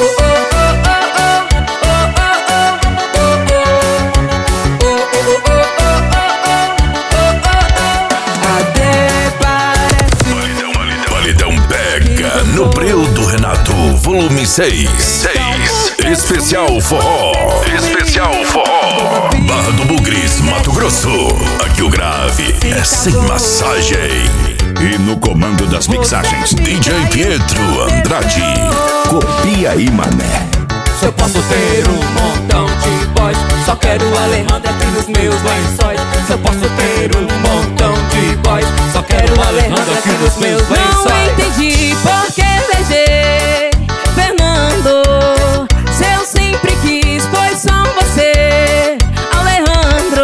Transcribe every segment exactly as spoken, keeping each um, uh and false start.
No Breu do Renato, volume seis. seis. Especial Forró. Especial Forró. Barra do Bugres, Mato Grosso. Aqui o grave é sem massagem. E no comando das mixagens, D J Pietro Andrade. Copia aí, mané. Se eu posso ter um montão de boys, só quero o Alejandro aqui nos meus lençóis. Se eu posso ter um montão de boys, só quero o Alejandro aqui nos meus lençóis. Não entendi por que beijei Fernando, se eu sempre quis, foi só você. Alejandro,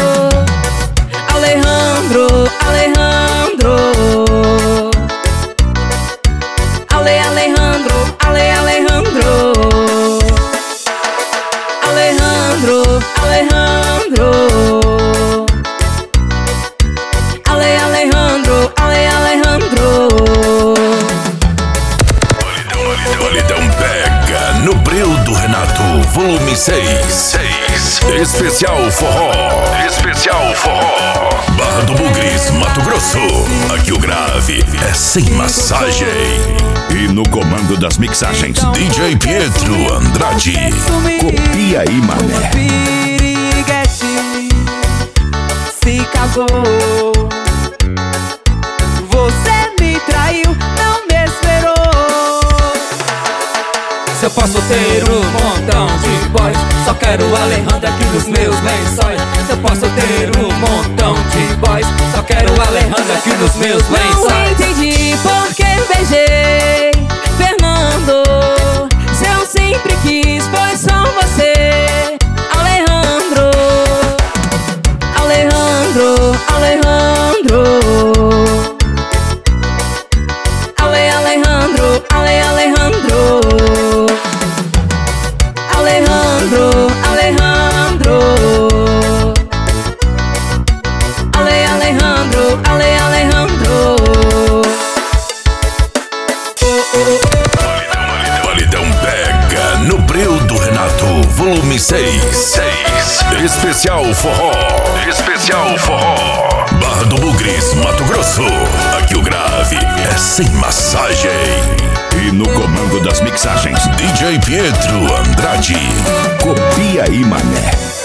Alejandro, Alejandro, Ale, Alejandro, Ale, Alejandro, Alejandro, Alejandro, Ale, Alejandro, Ale, Alejandro. Validão pega no Breu do Renato, volume seis. seis. Especial Forró. Especial Forró. Barra do Bugres, Mato Grosso. Aqui o grave é sem massagem. E no comando das mixagens, D J Pietro Andrade. Copia aí, mané. Piriguete se casou, você me traiu, não me esperou. Se eu posso ter um montão de boys, só quero o Alejandro aqui nos meus lençóis. Se eu posso ter um montão de boys, só quero o Alejandro aqui nos meus lençóis. Não entendi por que beijei Fernando, se eu sempre quis, foi só você. Alejandro, Alejandro, Alejandro, Ale, Alejandro, Ale, Alejandro, Alejandro, Alejandro, Ale, Alejandro, Ale, Alejandro. Validão pega no Breu do Renato, volume seis. seis. Especial Forró. Especial Forró. Barra do Bugres, Mato Grosso. Aqui o grave é sem massagem. E no comando das mixagens, D J Pietro Andrade. Copia aí, mané.